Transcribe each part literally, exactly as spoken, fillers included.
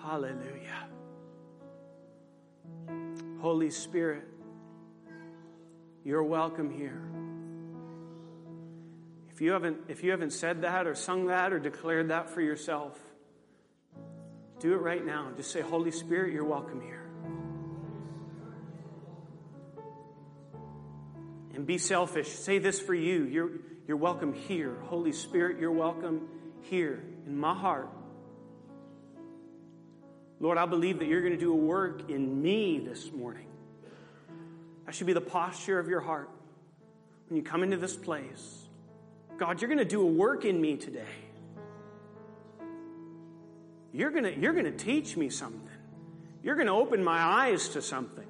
Hallelujah. Holy Spirit, you're welcome here. If you haven't, if you haven't said that or sung that or declared that for yourself, do it right now. Just say, Holy Spirit, you're welcome here. And be selfish. Say this for you. You're, you're welcome here. Holy Spirit, you're welcome here in my heart. Lord, I believe that you're going to do a work in me this morning. That should be the posture of your heart when you come into this place. God, you're going to do a work in me today. You're going to, you're going to teach me something. You're going to open my eyes to something.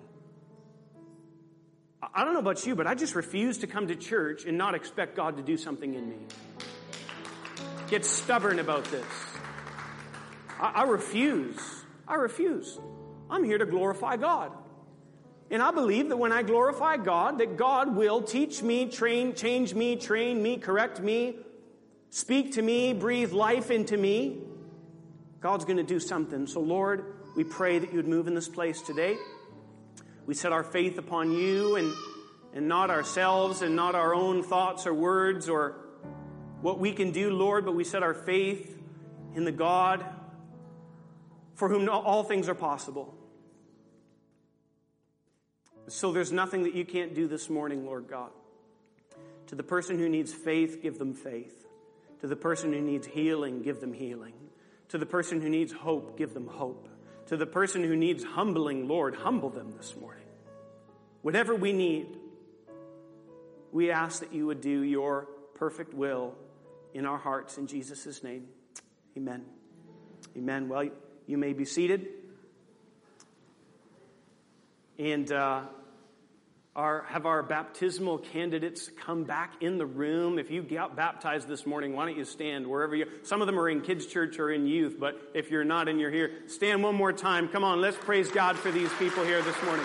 I don't know about you, but I just refuse to come to church and not expect God to do something in me. Get stubborn about this. I, I refuse. I refuse. I'm here to glorify God. And I believe that when I glorify God, that God will teach me, train, change me, train me, correct me, speak to me, breathe life into me. God's going to do something. So Lord, we pray that you would move in this place today. We set our faith upon you and, and not ourselves and not our own thoughts or words or what we can do, Lord, but we set our faith in the God for whom all things are possible. So there's nothing that you can't do this morning, Lord God. To the person who needs faith, give them faith. To the person who needs healing, give them healing. To the person who needs hope, give them hope. To the person who needs humbling, Lord, humble them this morning. Whatever we need, we ask that you would do your perfect will in our hearts in Jesus' name. Amen. Amen. Well, you may be seated. And uh, our, have our baptismal candidates come back in the room. If you got baptized this morning, why don't you stand wherever you... Some of them are in kids' church or in youth, but if you're not and you're here, stand one more time. Come on, let's praise God for these people here this morning.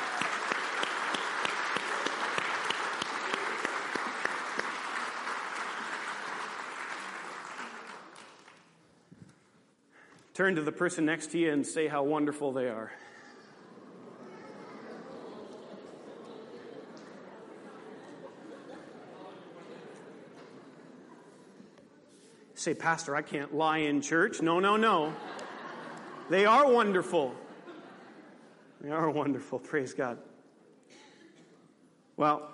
Turn to the person next to you and say how wonderful they are. Say, Pastor, I can't lie in church. No, no, no. They are wonderful. They are wonderful. Praise God. Well,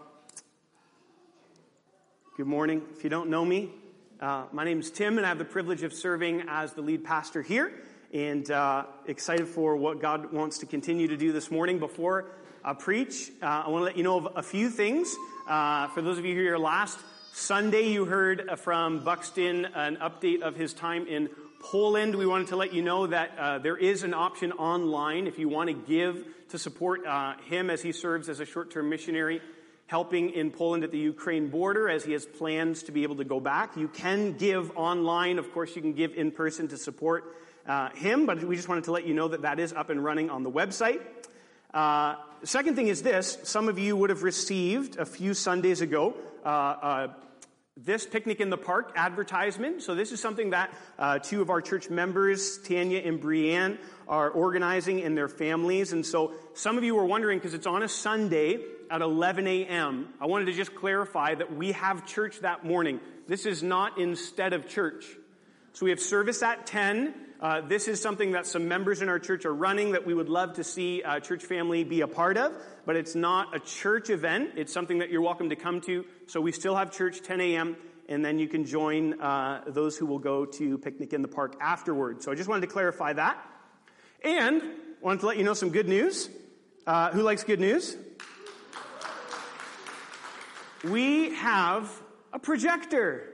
good morning. If you don't know me, uh, my name is Tim, and I have the privilege of serving as the lead pastor here. And uh, excited for what God wants to continue to do this morning. Before I preach, uh, I want to let you know of a few things. Uh, for those of you who were here last Sunday, you heard from Buxton an update of his time in Poland. We wanted to let you know that uh, there is an option online if you want to give to support uh, him as he serves as a short-term missionary, helping in Poland at the Ukraine border as he has plans to be able to go back. You can give online. Of course, you can give in person to support uh, him, but we just wanted to let you know that that is up and running on the website. Uh, the second thing is this. Some of you would have received a few Sundays ago uh, uh, this Picnic in the Park advertisement. So this is something that uh, two of our church members, Tanya and Brianne, are organizing in their families. And so some of you were wondering, because it's on a Sunday at eleven a.m., I wanted to just clarify that we have church that morning. This is not instead of church. So we have service at ten. Uh, this is something that some members in our church are running that we would love to see a church family be a part of, but it's not a church event. It's something that you're welcome to come to. So we still have church ten a.m., and then you can join uh, those who will go to Picnic in the Park afterwards. So I just wanted to clarify that. And wanted to let you know some good news. Uh, who likes good news? We have a projector.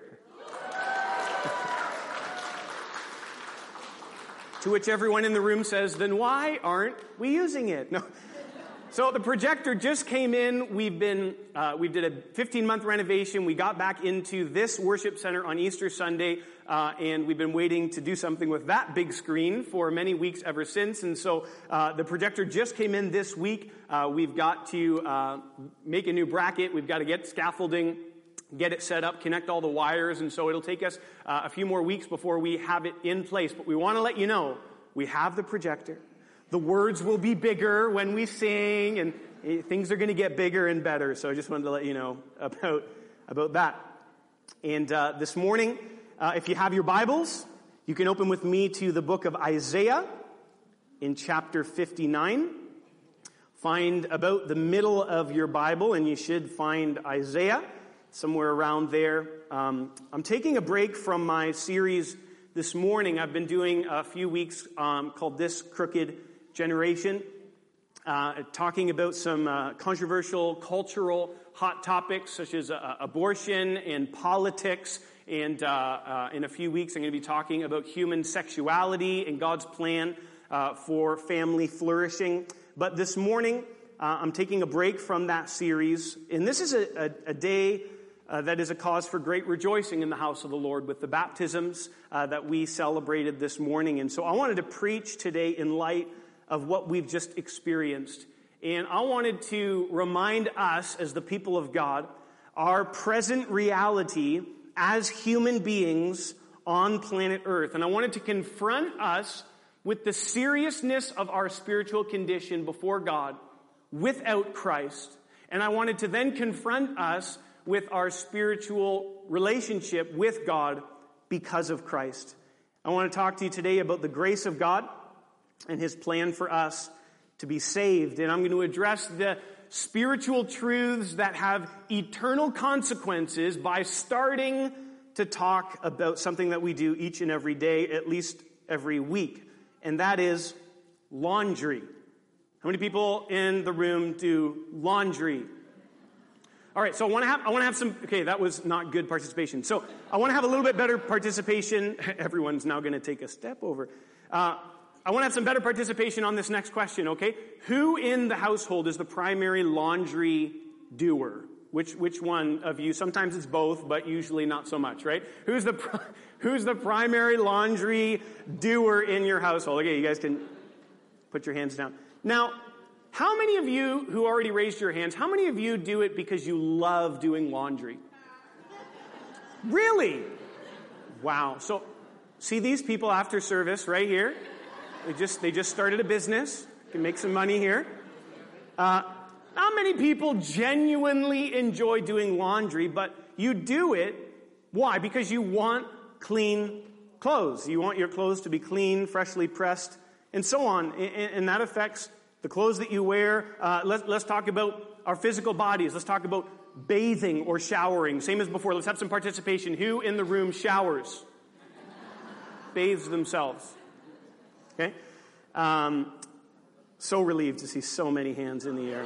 To which everyone in the room says, then why aren't we using it? No. So the projector just came in. We've been, uh, we did a fifteen-month renovation. We got back into this worship center on Easter Sunday, uh, and we've been waiting to do something with that big screen for many weeks ever since. And so uh, the projector just came in this week. Uh, we've got to uh, make a new bracket. We've got to get scaffolding, get it set up, connect all the wires, and so it'll take us uh, a few more weeks before we have it in place. But we want to let you know We have the projector. The words will be bigger when we sing, and things are going to get bigger and better. So I just wanted to let you know about, about that. And uh, this morning, uh, if you have your Bibles, you can open with me to the book of Isaiah in chapter fifty-nine. Find about the middle of your Bible, and you should find Isaiah somewhere around there. Um, I'm taking a break from my series this morning. I've been doing a few weeks um, called This Crooked Generation, uh, talking about some uh, controversial cultural hot topics such as uh, abortion and politics. And uh, uh, in a few weeks, I'm going to be talking about human sexuality and God's plan uh, for family flourishing. But this morning, uh, I'm taking a break from that series. And this is a, a, a day uh, that is a cause for great rejoicing in the house of the Lord with the baptisms uh, that we celebrated this morning. And so I wanted to preach today in light of what we've just experienced. And I wanted to remind us as the people of God, our present reality as human beings on planet Earth. And I wanted to confront us with the seriousness of our spiritual condition before God without Christ. And I wanted to then confront us with our spiritual relationship with God because of Christ. I want to talk to you today about the grace of God and His plan for us to be saved. And I'm going to address the spiritual truths that have eternal consequences by starting to talk about something that we do each and every day, at least every week. And that is laundry. How many people in the room do laundry? All right, so I want to have I want to have some. Okay, that was not good participation. So I want to have a little bit better participation. Everyone's now going to take a step over. Uh, I want to have some better participation on this next question. Okay, who in the household is the primary laundry doer? Which which one of you? Sometimes it's both, but usually not so much, right? Who's the who's the primary laundry doer in your household? Okay, you guys can put your hands down. Now, how many of you who already raised your hands, how many of you do it because you love doing laundry? Really? Wow. So, see these people after service right here? They just they just started a business. Can make some money here. Uh, not many people genuinely enjoy doing laundry, but you do it. Why? Because you want clean clothes. You want your clothes to be clean, freshly pressed, and so on. And, and that affects the clothes that you wear. Uh, let's, let's talk about our physical bodies. Let's talk about bathing or showering. Same as before. Let's have some participation. Who in the room showers? Bathes themselves. Okay? Um, so relieved to see so many hands in the air.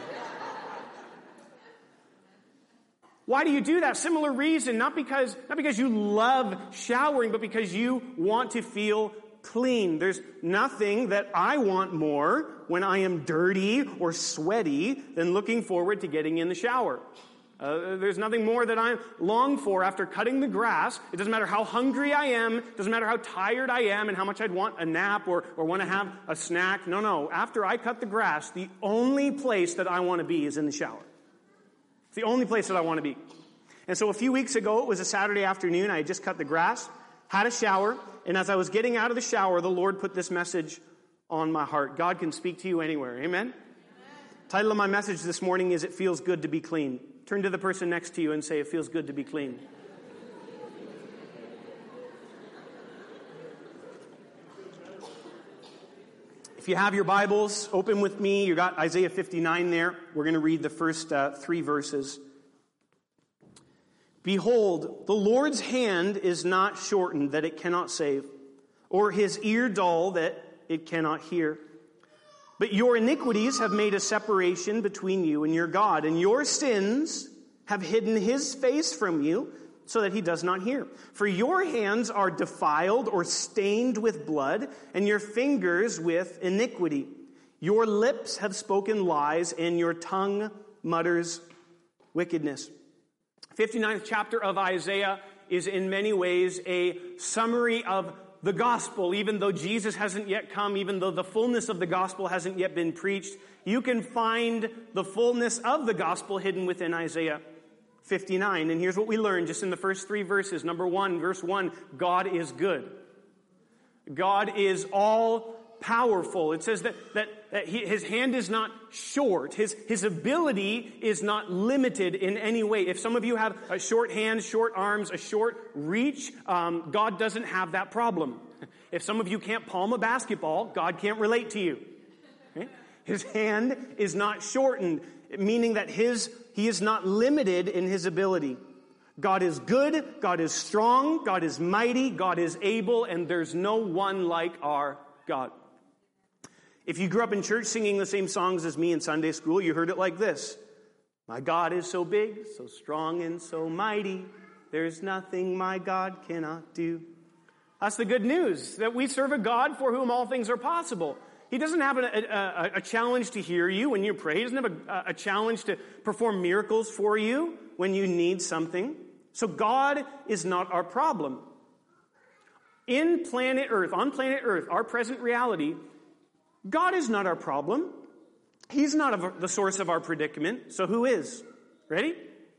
Why do you do that? Similar reason, not because, not because you love showering, but because you want to feel clean. There's nothing that I want more when I am dirty or sweaty than looking forward to getting in the shower. Uh, there's nothing more that I long for after cutting the grass. It doesn't matter how hungry I am. It doesn't matter how tired I am and how much I'd want a nap or, or want to have a snack. No, no. After I cut the grass, the only place that I want to be is in the shower. It's the only place that I want to be. And so a few weeks ago, it was a Saturday afternoon. I had just cut the grass, had a shower, and as I was getting out of the shower, the Lord put this message on my heart. God can speak to you anywhere. Amen? Amen. Title of my message this morning is It Feels Good to Be Clean. Turn to the person next to you and say, it feels good to be clean. If you have your Bibles, open with me. You got Isaiah fifty-nine there. We're going to read the first uh, three verses. Behold, the Lord's hand is not shortened that it cannot save, or his ear dull that it cannot hear. But your iniquities have made a separation between you and your God, and your sins have hidden his face from you so that he does not hear. For your hands are defiled or stained with blood, and your fingers with iniquity. Your lips have spoken lies, and your tongue mutters wickedness. fifty-ninth chapter of Isaiah is in many ways a summary of the gospel. Even though Jesus hasn't yet come, even though the fullness of the gospel hasn't yet been preached, you can find the fullness of the gospel hidden within Isaiah fifty-nine. And here's what we learn just in the first three verses. Number one, verse one, God is good. God is all powerful. It says that, that, that he, his hand is not short. His, his ability is not limited in any way. If some of you have a short hand, short arms, a short reach, um, God doesn't have that problem. If some of you can't palm a basketball, God can't relate to you. Okay? His hand is not shortened, meaning that his he is not limited in his ability. God is good, God is strong, God is mighty, God is able, and there's no one like our God. If you grew up in church singing the same songs as me in Sunday school, you heard it like this. My God is so big, so strong, and so mighty. There's nothing my God cannot do. That's the good news, that we serve a God for whom all things are possible. He doesn't have a, a, a challenge to hear you when you pray. He doesn't have a, a challenge to perform miracles for you when you need something. So God is not our problem. In planet Earth, on planet Earth, our present reality, God is not our problem. He's not the source of our predicament. So who is? Ready?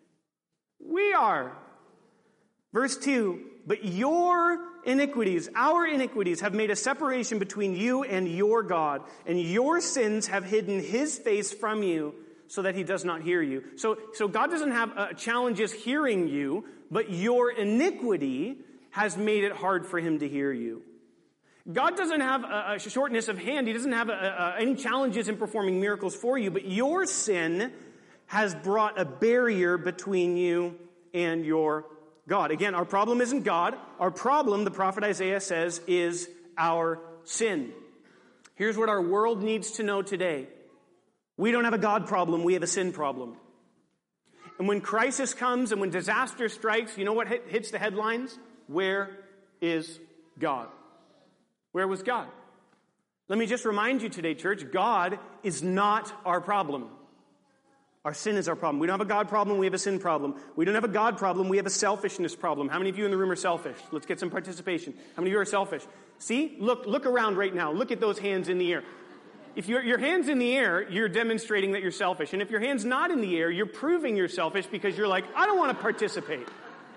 We are. Verse two, but your iniquities, our iniquities, have made a separation between you and your God, and your sins have hidden his face from you so that he does not hear you. So, so God doesn't have uh, challenges hearing you, but your iniquity has made it hard for him to hear you. God doesn't have a, a shortness of hand. He doesn't have a, a, any challenges in performing miracles for you, but your sin has brought a barrier between you and your God. Again, our problem isn't God. Our problem, the prophet Isaiah says, is our sin. Here's what our world needs to know today. We don't have a God problem. We have a sin problem. And when crisis comes and when disaster strikes, you know what hits the headlines? Where is God? Where was God? Let me just remind you today, church, God is not our problem. Our sin is our problem. We don't have a God problem, we have a sin problem. We don't have a God problem, we have a selfishness problem. How many of you in the room are selfish? Let's get some participation. How many of you are selfish? See? Look, look around right now. Look at those hands in the air. If your, your hand's in the air, you're demonstrating that you're selfish. And if your hand's not in the air, you're proving you're selfish because you're like, I don't want to participate.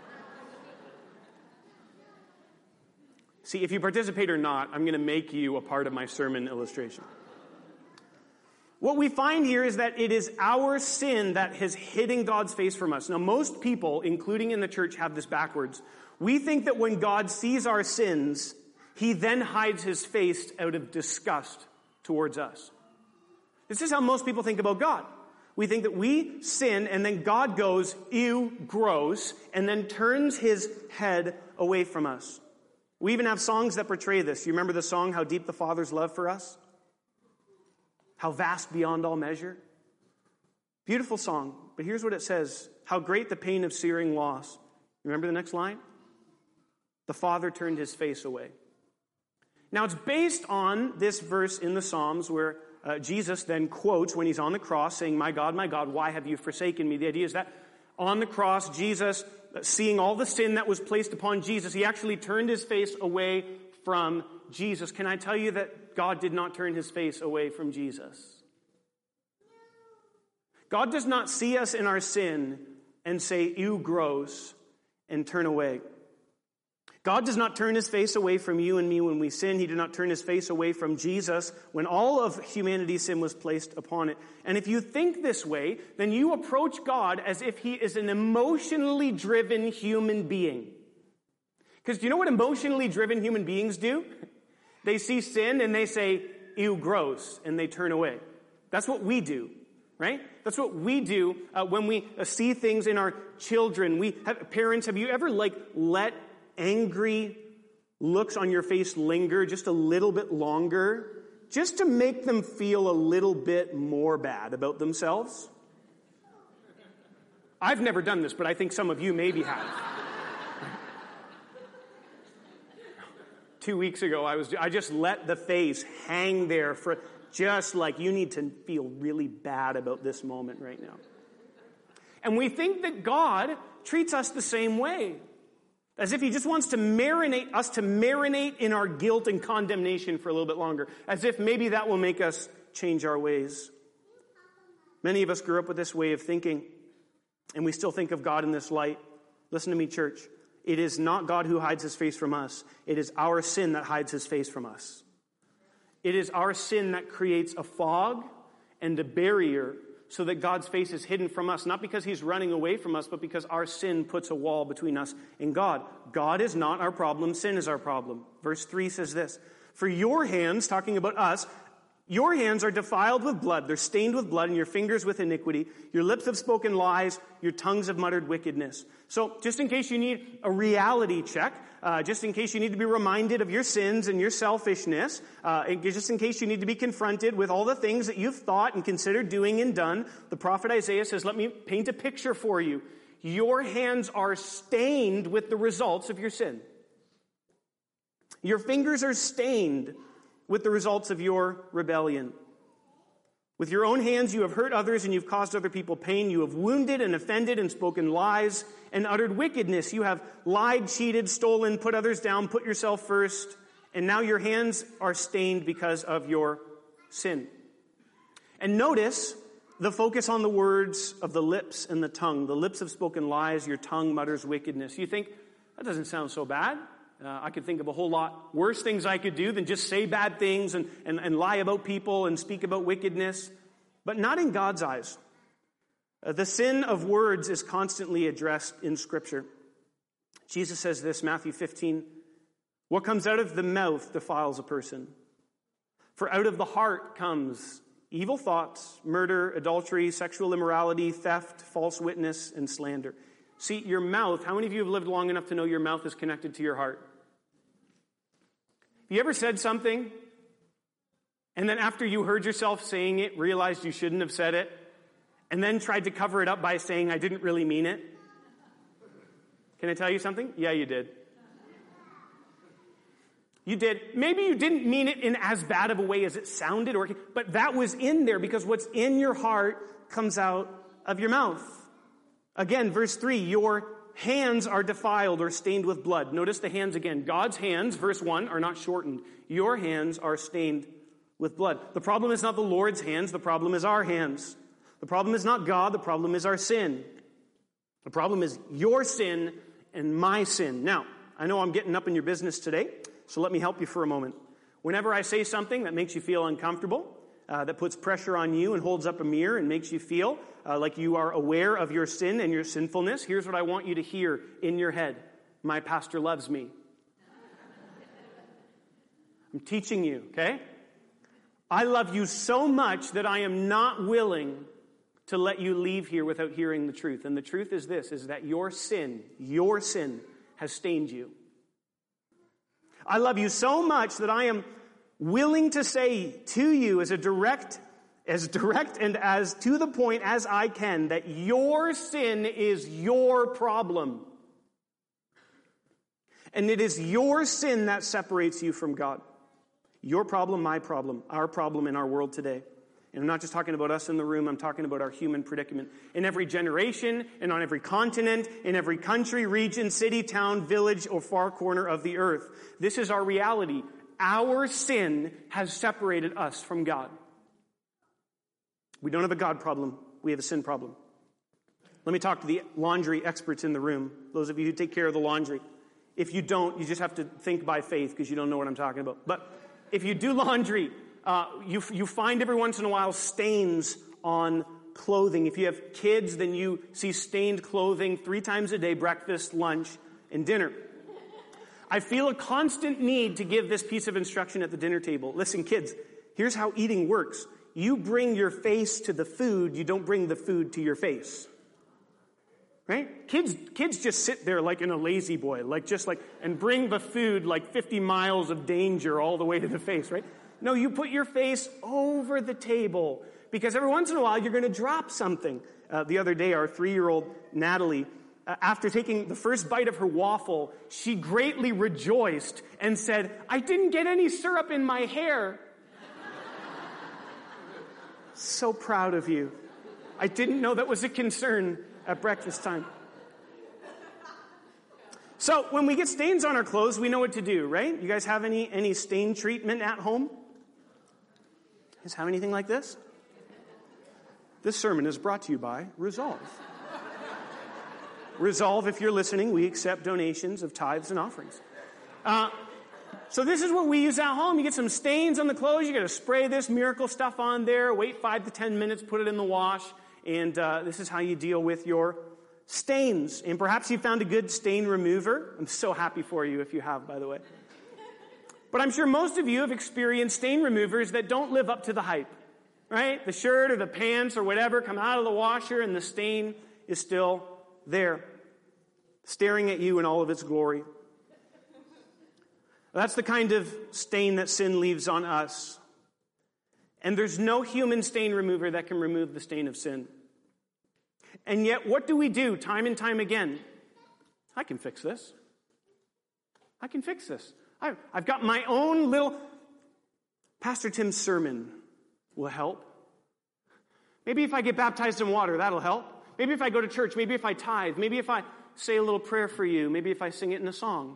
See, if you participate or not, I'm going to make you a part of my sermon illustration. What we find here is that it is our sin that has hidden God's face from us. Now, most people, including in the church, have this backwards. We think that when God sees our sins, he then hides his face out of disgust towards us. This is how most people think about God. We think that we sin, and then God goes, ew, gross, and then turns his head away from us. We even have songs that portray this. You remember the song, How Deep the Father's Love for Us? How vast beyond all measure? Beautiful song, but here's what it says. How great the pain of searing loss. Remember the next line? The Father turned his face away. Now it's based on this verse in the Psalms where uh, Jesus then quotes when he's on the cross saying, my God, my God, why have you forsaken me? The idea is that on the cross, Jesus, seeing all the sin that was placed upon Jesus, he actually turned his face away from Jesus. Can I tell you that God did not turn his face away from Jesus? God does not see us in our sin and say, ew, gross, and turn away. God does not turn his face away from you and me when we sin. He did not turn his face away from Jesus when all of humanity's sin was placed upon it. And if you think this way, then you approach God as if he is an emotionally driven human being. Because do you know what emotionally driven human beings do? They see sin and they say, ew, gross, and they turn away. That's what we do, right? That's what we do uh, when we uh, see things in our children. We have, parents, have you ever like let angry looks on your face linger just a little bit longer, just to make them feel a little bit more bad about themselves? I've never done this, but I think some of you maybe have. Two weeks ago, I was I just let the face hang there for just like you need to feel really bad about this moment right now. And we think that God treats us the same way. As if he just wants to marinate us to marinate in our guilt and condemnation for a little bit longer. As if maybe that will make us change our ways. Many of us grew up with this way of thinking, and we still think of God in this light. Listen to me, church. It is not God who hides his face from us. It is our sin that hides his face from us. It is our sin that creates a fog and a barrier so that God's face is hidden from us, not because he's running away from us, but because our sin puts a wall between us and God. God is not our problem, sin is our problem. Verse three says this, for your hands, talking about us, your hands are defiled with blood, they're stained with blood, and your fingers with iniquity. Your lips have spoken lies, your tongues have muttered wickedness. So, just in case you need a reality check, uh, just in case you need to be reminded of your sins and your selfishness, uh, and just in case you need to be confronted with all the things that you've thought and considered doing and done, the prophet Isaiah says, let me paint a picture for you. Your hands are stained with the results of your sin. Your fingers are stained with the results of your rebellion. With your own hands you have hurt others and you've caused other people pain. You have wounded and offended and spoken lies and uttered wickedness. You have lied, cheated, stolen, put others down, put yourself first, and now your hands are stained because of your sin. And notice the focus on the words of the lips and the tongue. The lips have spoken lies, your tongue mutters wickedness. You think, that doesn't sound so bad. Uh, I could think of a whole lot worse things I could do than just say bad things and, and, and lie about people and speak about wickedness. But not in God's eyes. Uh, the sin of words is constantly addressed in Scripture. Jesus says this, Matthew fifteen, what comes out of the mouth defiles a person. For out of the heart comes evil thoughts, murder, adultery, sexual immorality, theft, false witness, and slander. See, your mouth, how many of you have lived long enough to know your mouth is connected to your heart? Have you ever said something, and then after you heard yourself saying it, realized you shouldn't have said it, and then tried to cover it up by saying, I didn't really mean it? Can I tell you something? Yeah, you did. You did. Maybe you didn't mean it in as bad of a way as it sounded, or but that was in there because what's in your heart comes out of your mouth. Again, verse three, your hands are defiled or stained with blood. Notice the hands again. God's hands, verse one, are not shortened. Your hands are stained with blood. The problem is not the Lord's hands. The problem is our hands. The problem is not God. The problem is our sin. The problem is your sin and my sin. Now, I know I'm getting up in your business today, so let me help you for a moment. Whenever I say something that makes you feel uncomfortable, uh, that puts pressure on you and holds up a mirror and makes you feel uh, like you are aware of your sin and your sinfulness, here's what I want you to hear in your head. My pastor loves me. I'm teaching you, okay? I love you so much that I am not willing to let you leave here without hearing the truth. And the truth is this, is that your sin, your sin has stained you. I love you so much that I am willing to say to you as a direct, as direct and as to the point as I can, that your sin is your problem. And it is your sin that separates you from God. Your problem, my problem, our problem in our world today. And I'm not just talking about us in the room, I'm talking about our human predicament. In every generation, and on every continent, in every country, region, city, town, village, or far corner of the earth. This is our reality. Our sin has separated us from God. We don't have a God problem, we have a sin problem. Let me talk to the laundry experts in the room, those of you who take care of the laundry. If you don't, you just have to think by faith because you don't know what I'm talking about. But if you do laundry, uh, you, you find every once in a while stains on clothing. If you have kids, then you see stained clothing three times a day, breakfast, lunch, and dinner. I feel a constant need to give this piece of instruction at the dinner table. Listen, kids, here's how eating works. You bring your face to the food, you don't bring the food to your face. Right? Kids kids just sit there like in a lazy boy, like just like, and bring the food like fifty miles of danger all the way to the face, right? No, you put your face over the table because every once in a while you're going to drop something. Uh, the other day, our three-year-old Natalie, uh, after taking the first bite of her waffle, she greatly rejoiced and said, I didn't get any syrup in my hair. So proud of you. I didn't know that was a concern at breakfast time. So when we get stains on our clothes, we know what to do, right? You guys have any, any stain treatment at home? You guys have anything like this? This sermon is brought to you by Resolve. Resolve, if you're listening, we accept donations of tithes and offerings. Uh, So this is what we use at home. You get some stains on the clothes, you got to spray this miracle stuff on there, wait five to ten minutes, put it in the wash, and uh, this is how you deal with your stains. And perhaps you found a good stain remover. I'm so happy for you if you have, by the way. But I'm sure most of you have experienced stain removers that don't live up to the hype, right? The shirt or the pants or whatever come out of the washer and the stain is still there, staring at you in all of its glory. That's the kind of stain that sin leaves on us. And there's no human stain remover that can remove the stain of sin. And yet, what do we do time and time again? I can fix this. I can fix this. I, I've got my own little... Pastor Tim's sermon will help. Maybe if I get baptized in water, that'll help. Maybe if I go to church, maybe if I tithe, maybe if I say a little prayer for you, maybe if I sing it in a song.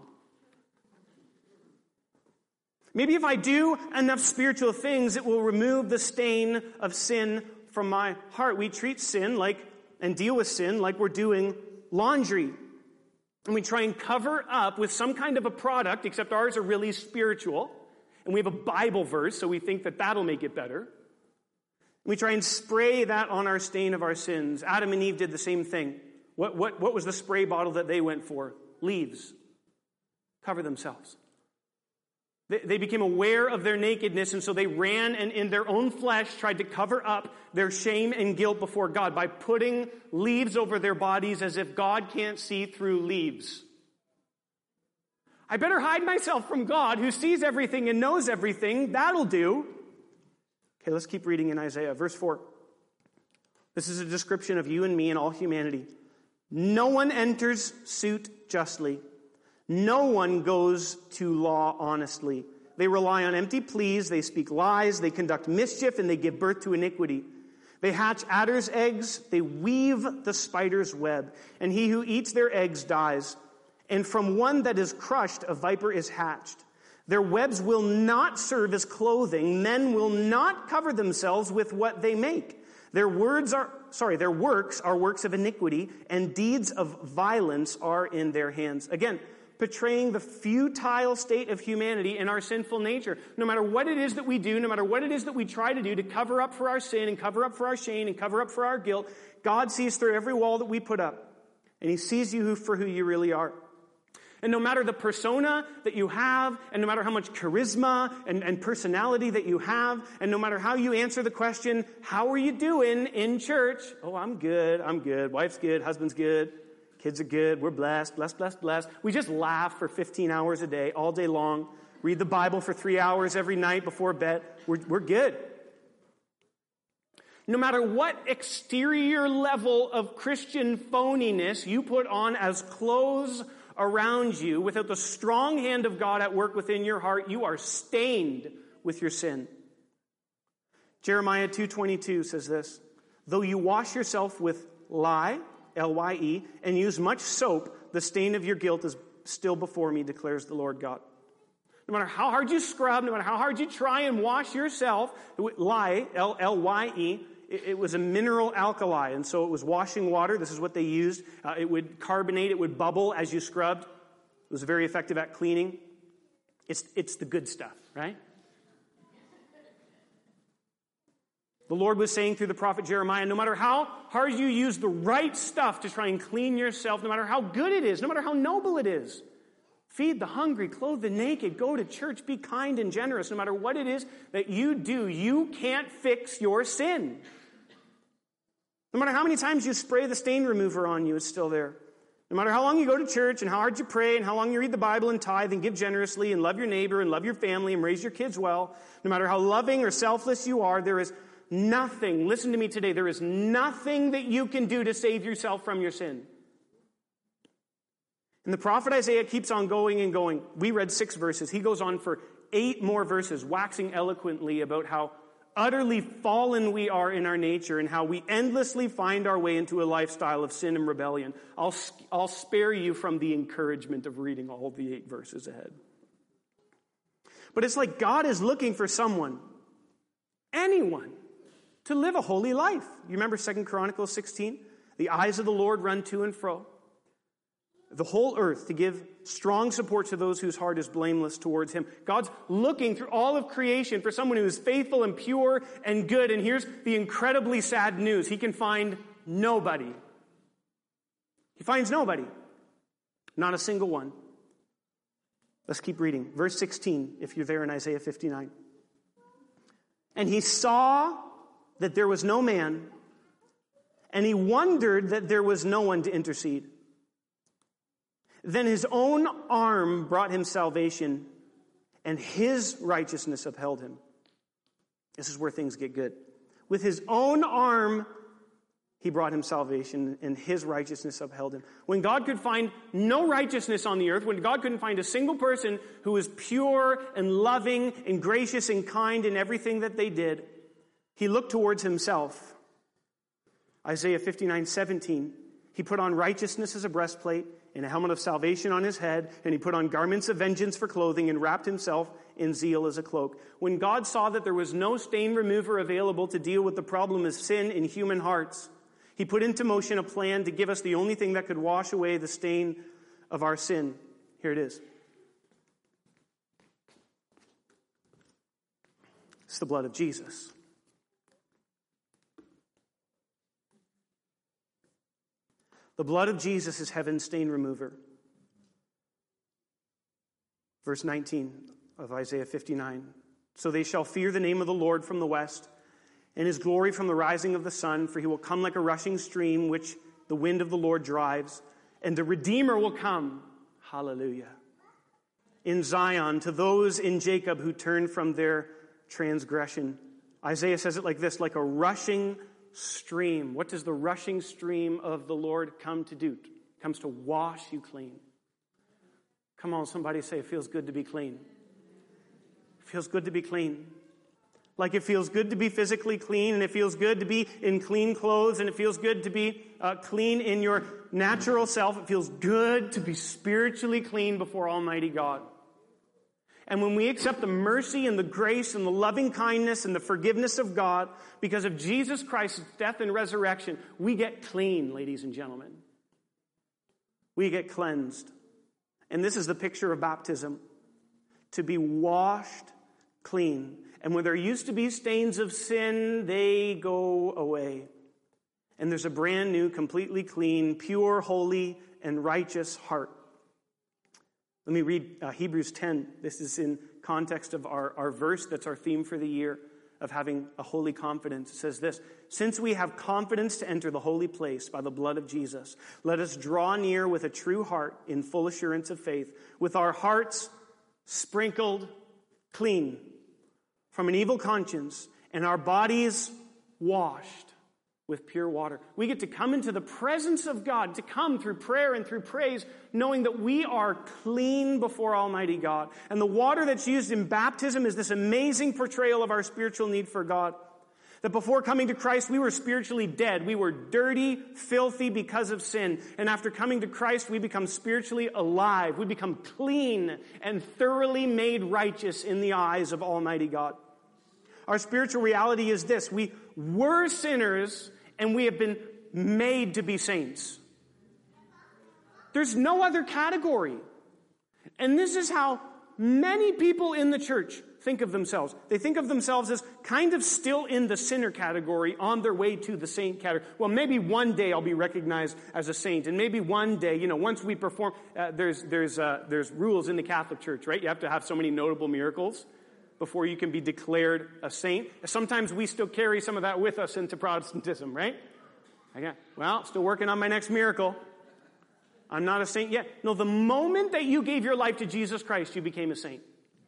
Maybe if I do enough spiritual things, it will remove the stain of sin from my heart. We treat sin like, and deal with sin like we're doing laundry. And we try and cover up with some kind of a product, except ours are really spiritual. And we have a Bible verse, so we think that that'll make it better. We try and spray that on our stain of our sins. Adam and Eve did the same thing. What, what, what was the spray bottle that they went for? Leaves. Cover themselves. They, they became aware of their nakedness, and so they ran and in their own flesh tried to cover up their shame and guilt before God by putting leaves over their bodies as if God can't see through leaves. I better hide myself from God who sees everything and knows everything. That'll do. Okay, let's keep reading in Isaiah. Verse four. This is a description of you and me and all humanity. No one enters suit justly. No one goes to law honestly. They rely on empty pleas. They speak lies. They conduct mischief, and they give birth to iniquity. They hatch adder's eggs. They weave the spider's web. And he who eats their eggs dies. And from one that is crushed, a viper is hatched. Their webs will not serve as clothing. Men will not cover themselves with what they make. Their words are, sorry, their works are works of iniquity, and deeds of violence are in their hands. Again, portraying the futile state of humanity and our sinful nature. No matter what it is that we do, no matter what it is that we try to do to cover up for our sin and cover up for our shame and cover up for our guilt, God sees through every wall that we put up. And he sees you for who you really are. And no matter the persona that you have, and no matter how much charisma and, and personality that you have, and no matter how you answer the question, how are you doing in church? Oh, I'm good, I'm good. Wife's good, husband's good, kids are good, we're blessed, blessed, blessed, blessed. We just laugh for fifteen hours a day, all day long. Read the Bible for three hours every night before bed. We're, we're good. No matter what exterior level of Christian phoniness you put on as clothes around you, without the strong hand of God at work within your heart, you are stained with your sin. Jeremiah two twenty-two says this, though you wash yourself with lye, L Y E, and use much soap, the stain of your guilt is still before me, declares the Lord God. No matter how hard you scrub, no matter how hard you try and wash yourself, lye, L L Y E, it was a mineral alkali, and so it was washing water. This is what they used. Uh, it would carbonate, it would bubble as you scrubbed. It was very effective at cleaning. It's, it's the good stuff, right? The Lord was saying through the prophet Jeremiah, no matter how hard you use the right stuff to try and clean yourself, no matter how good it is, no matter how noble it is, feed the hungry, clothe the naked, go to church, be kind and generous, no matter what it is that you do, you can't fix your sin. No matter how many times you spray the stain remover on you, it's still there. No matter how long you go to church and how hard you pray and how long you read the Bible and tithe and give generously and love your neighbor and love your family and raise your kids well, no matter how loving or selfless you are, there is nothing, listen to me today, there is nothing that you can do to save yourself from your sin. And the prophet Isaiah keeps on going and going. We read six verses. He goes on for eight more verses, waxing eloquently about how utterly fallen we are in our nature and how we endlessly find our way into a lifestyle of sin and rebellion. I'll, I'll spare you from the encouragement of reading all the eight verses ahead. But it's like God is looking for someone, anyone, to live a holy life. You remember Second Chronicles sixteen? The eyes of the Lord run to and fro. the whole earth to give strong support to those whose heart is blameless towards him. God's looking through all of creation for someone who is faithful and pure and good. And here's the incredibly sad news. He can find nobody. He finds nobody. Not a single one. Let's keep reading. Verse sixteen, if you're there in Isaiah fifty-nine. And he saw that there was no man, and he wondered that there was no one to intercede. Then his own arm brought him salvation, and his righteousness upheld him. This is where things get good. With his own arm, he brought him salvation, and his righteousness upheld him. When God could find no righteousness on the earth, when God couldn't find a single person who was pure and loving and gracious and kind in everything that they did, he looked towards himself. Isaiah fifty-nine seventeen, he put on righteousness as a breastplate and a helmet of salvation on his head, and he put on garments of vengeance for clothing and wrapped himself in zeal as a cloak. When God saw that there was no stain remover available to deal with the problem of sin in human hearts, he put into motion a plan to give us the only thing that could wash away the stain of our sin. Here it is. It's the blood of Jesus. The blood of Jesus is heaven's stain remover. Verse nineteen of Isaiah fifty-nine. So they shall fear the name of the Lord from the west, and his glory from the rising of the sun, for he will come like a rushing stream, which the wind of the Lord drives, and the Redeemer will come. Hallelujah. In Zion, to those in Jacob who turn from their transgression. Isaiah says it like this, like a rushing stream. What does the rushing stream of the Lord come to do? It comes to wash you clean. Come on, somebody say, it feels good to be clean. It feels good to be clean. Like it feels good to be physically clean, and it feels good to be in clean clothes, and it feels good to be uh, clean in your natural self. It feels good to be spiritually clean before Almighty God. And when we accept the mercy and the grace and the loving kindness and the forgiveness of God because of Jesus Christ's death and resurrection, we get clean, ladies and gentlemen. We get cleansed. And this is the picture of baptism. To be washed clean. And when there used to be stains of sin, they go away. And there's a brand new, completely clean, pure, holy, and righteous heart. Let me read uh, Hebrews ten. This is in context of our, our verse. That's our theme for the year of having a holy confidence. It says this, since we have confidence to enter the holy place by the blood of Jesus, let us draw near with a true heart in full assurance of faith, with our hearts sprinkled clean from an evil conscience and our bodies washed with pure water. We get to come into the presence of God, to come through prayer and through praise, knowing that we are clean before Almighty God. And the water that's used in baptism is this amazing portrayal of our spiritual need for God. That before coming to Christ, we were spiritually dead. We were dirty, filthy because of sin. And after coming to Christ, we become spiritually alive. We become clean and thoroughly made righteous in the eyes of Almighty God. Our spiritual reality is this. We were sinners, and we have been made to be saints. There's no other category. And this is how many people in the church think of themselves. They think of themselves as kind of still in the sinner category on their way to the saint category. Well, maybe one day I'll be recognized as a saint. And maybe one day, you know, once we perform, uh, there's, there's, uh, there's rules in the Catholic Church, right? You have to have so many notable miracles before you can be declared a saint. Sometimes we still carry some of that with us into Protestantism, right? Okay, well, still working on my next miracle. I'm not a saint yet. No, the moment that you gave your life to Jesus Christ, you became a saint.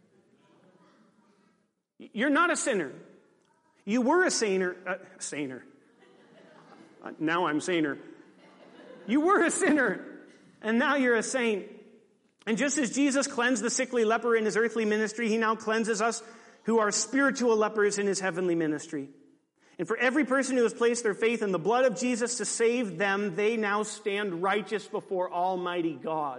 You're not a sinner. You were a sainer. Uh, sainer. Uh, now I'm saner. You were a sinner, and now you're a saint. And just as Jesus cleansed the sickly leper in his earthly ministry, he now cleanses us who are spiritual lepers in his heavenly ministry. And for every person who has placed their faith in the blood of Jesus to save them, they now stand righteous before Almighty God.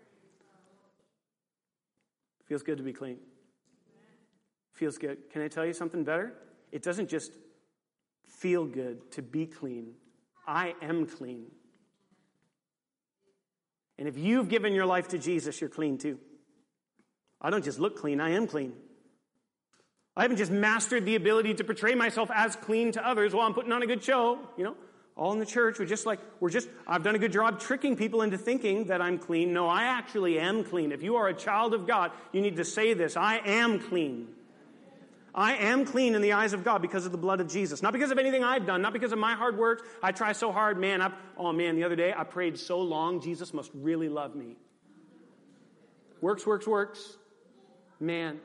Feels good to be clean. Feels good. Can I tell you something better? It doesn't just feel good to be clean. I am clean. And if you've given your life to Jesus, you're clean too. I don't just look clean, I am clean. I haven't just mastered the ability to portray myself as clean to others while I'm putting on a good show, you know. All in the church, we're just like, we're just, I've done a good job tricking people into thinking that I'm clean. No, I actually am clean. If you are a child of God, you need to say this, I am clean. I am clean in the eyes of God because of the blood of Jesus. Not because of anything I've done, not because of my hard work. I try so hard, man. I, oh man, the other day I prayed so long, Jesus must really love me. Works, works, works. Man,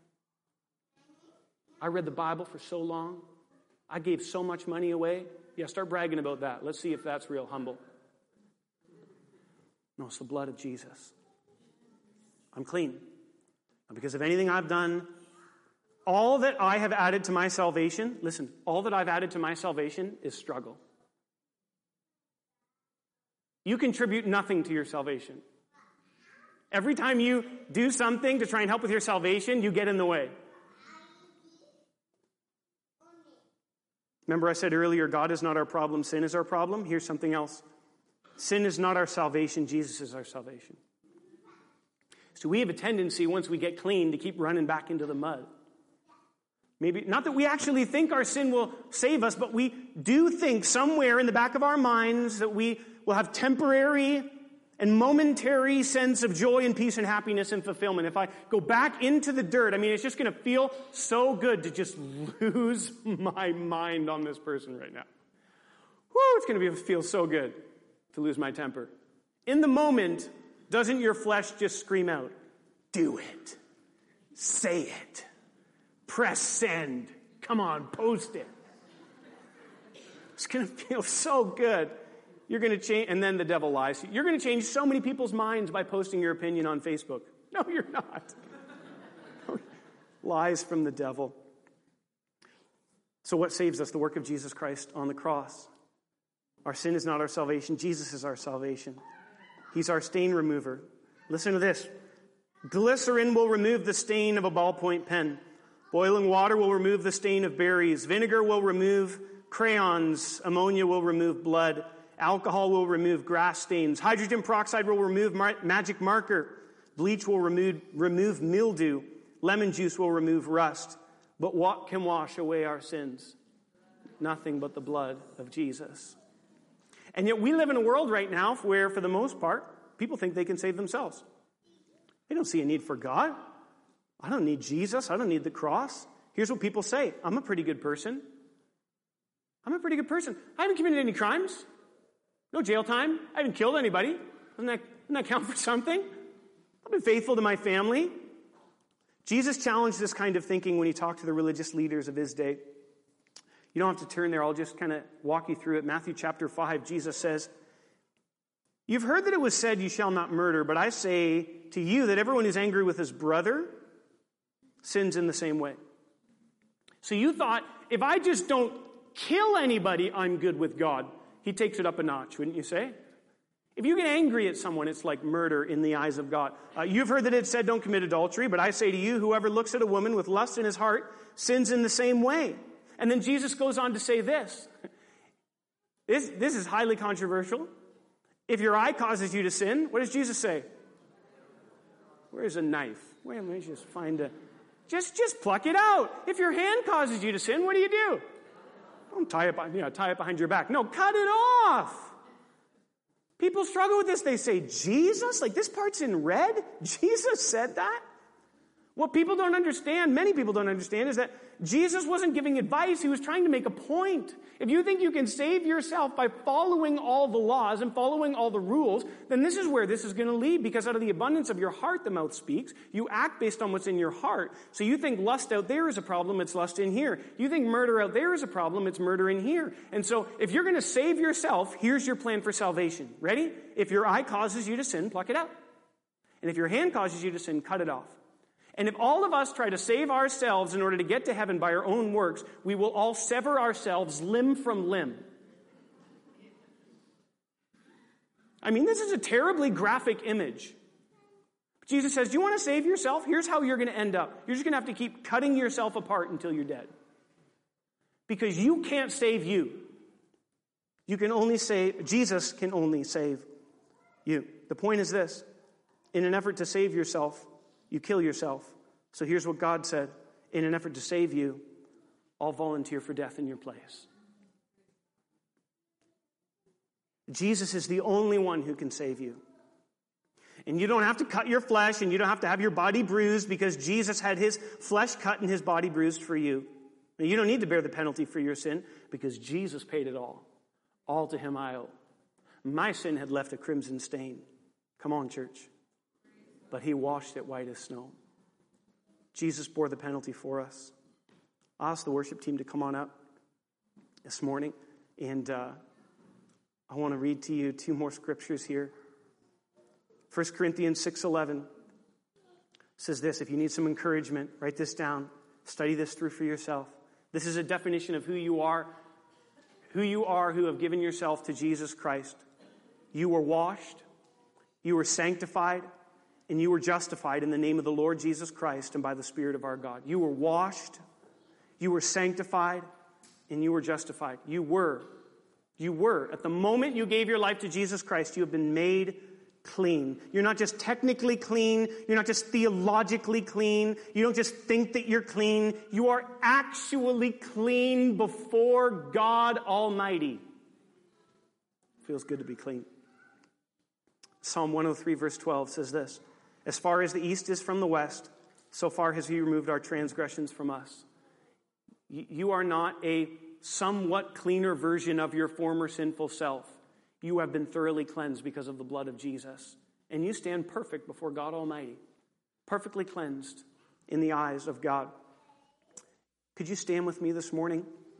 I read the Bible for so long. I gave so much money away. Yeah, start bragging about that. Let's see if that's real humble. No, it's the blood of Jesus. I'm clean. Not because of anything I've done. All that I have added to my salvation, listen, all that I've added to my salvation is struggle. You contribute nothing to your salvation. Every time you do something to try and help with your salvation, you get in the way. Remember I said earlier, God is not our problem, sin is our problem. Here's something else. Sin is not our salvation, Jesus is our salvation. So we have a tendency, once we get clean, to keep running back into the mud. Maybe, not that we actually think our sin will save us, but we do think somewhere in the back of our minds that we will have temporary and momentary sense of joy and peace and happiness and fulfillment. If I go back into the dirt, I mean, it's just going to feel so good to just lose my mind on this person right now. Woo, it's going to be, feel so good to lose my temper. In the moment, doesn't your flesh just scream out, do it, say it, press send, come on, post it. It's going to feel so good. You're going to change, and then the devil lies. You're going to change so many people's minds by posting your opinion on Facebook. No, you're not. Lies from the devil. So what saves us? The work of Jesus Christ on the cross. Our sin is not our salvation. Jesus is our salvation. He's our stain remover. Listen to this. Glycerin will remove the stain of a ballpoint pen. Boiling water will remove the stain of berries. Vinegar will remove crayons. Ammonia will remove blood. Alcohol will remove grass stains. Hydrogen peroxide will remove mar- magic marker. Bleach will remove, remove mildew. Lemon juice will remove rust. But what can wash away our sins? Nothing but the blood of Jesus. And yet we live in a world right now where, for the most part, people think they can save themselves. They don't see a need for God. I don't need Jesus. I don't need the cross. Here's what people say. I'm a pretty good person. I'm a pretty good person. I haven't committed any crimes. No jail time. I haven't killed anybody. Doesn't that, doesn't that count for something? I've been faithful to my family. Jesus challenged this kind of thinking when he talked to the religious leaders of his day. You don't have to turn there. I'll just kind of walk you through it. Matthew chapter five, Jesus says, "You've heard that it was said, 'You shall not murder,' but I say to you that everyone who's angry with his brother sins in the same way." So you thought, if I just don't kill anybody, I'm good with God. He takes it up a notch, wouldn't you say? If you get angry at someone, it's like murder in the eyes of God. Uh, you've heard that it said, "Don't commit adultery," but I say to you, whoever looks at a woman with lust in his heart sins in the same way. And then Jesus goes on to say this. This, this is highly controversial. If your eye causes you to sin, what does Jesus say? Where's a knife? Wait, let me just find a... Just, just pluck it out. If your hand causes you to sin, what do you do? Don't tie it, you know, tie it behind your back. No, cut it off. People struggle with this. They say, Jesus? Like, this part's in red? Jesus said that? What people don't understand, many people don't understand, is that Jesus wasn't giving advice. He was trying to make a point. If you think you can save yourself by following all the laws and following all the rules, then this is where this is going to lead, because out of the abundance of your heart, the mouth speaks. You act based on what's in your heart. So you think lust out there is a problem, it's lust in here. You think murder out there is a problem, it's murder in here. And so if you're going to save yourself, here's your plan for salvation. Ready? If your eye causes you to sin, pluck it out. And if your hand causes you to sin, cut it off. And if all of us try to save ourselves in order to get to heaven by our own works, we will all sever ourselves limb from limb. I mean, this is a terribly graphic image. Jesus says, do you want to save yourself? Here's how you're going to end up. You're just going to have to keep cutting yourself apart until you're dead. Because you can't save you. You can only save, Jesus can only save you. The point is this: in an effort to save yourself, you kill yourself. So here's what God said: in an effort to save you, I'll volunteer for death in your place. Jesus is the only one who can save you. And you don't have to cut your flesh, and you don't have to have your body bruised, because Jesus had his flesh cut and his body bruised for you. Now, you don't need to bear the penalty for your sin, because Jesus paid it all. All to him I owe. My sin had left a crimson stain. Come on, church. But he washed it white as snow. Jesus bore the penalty for us. I'll ask the worship team to come on up this morning. And uh, I want to read to you two more scriptures here. First Corinthians six eleven says this. If you need some encouragement, write this down. Study this through for yourself. This is a definition of who you are. Who you are who have given yourself to Jesus Christ. You were washed, you were sanctified, and you were justified in the name of the Lord Jesus Christ and by the Spirit of our God. You were washed, you were sanctified, and you were justified. You were. You were. At the moment you gave your life to Jesus Christ, you have been made clean. You're not just technically clean. You're not just theologically clean. You don't just think that you're clean. You are actually clean before God Almighty. Feels good to be clean. Psalm one oh three verse twelve says this: as far as the east is from the west, so far has he removed our transgressions from us. You are not a somewhat cleaner version of your former sinful self. You have been thoroughly cleansed because of the blood of Jesus. And you stand perfect before God Almighty. Perfectly cleansed in the eyes of God. Could you stand with me this morning?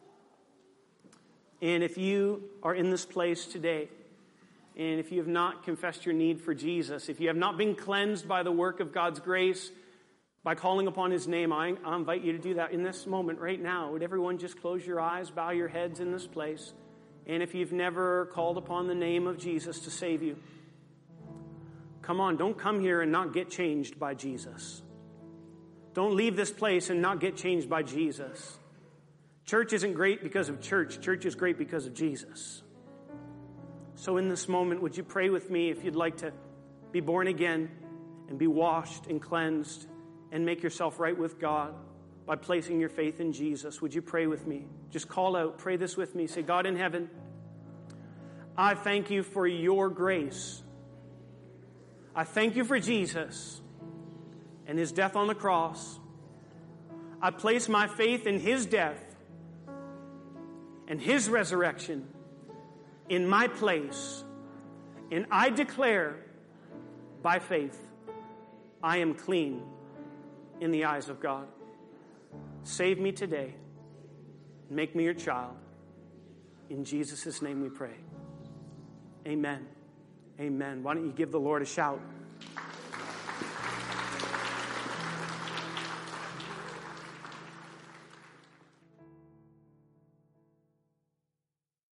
And if you are in this place today, and if you have not confessed your need for Jesus, if you have not been cleansed by the work of God's grace, by calling upon his name, I, I invite you to do that in this moment right now. Would everyone just close your eyes, bow your heads in this place? And if you've never called upon the name of Jesus to save you, come on, don't come here and not get changed by Jesus. Don't leave this place and not get changed by Jesus. Church isn't great because of church. Church is great because of Jesus. So in this moment, would you pray with me if you'd like to be born again and be washed and cleansed and make yourself right with God by placing your faith in Jesus? Would you pray with me? Just call out, pray this with me. Say, God in heaven, I thank you for your grace. I thank you for Jesus and his death on the cross. I place my faith in his death and his resurrection in my place. And I declare by faith, I am clean in the eyes of God. Save me today. Make me your child. In Jesus' name we pray. Amen. Amen. Why don't you give the Lord a shout?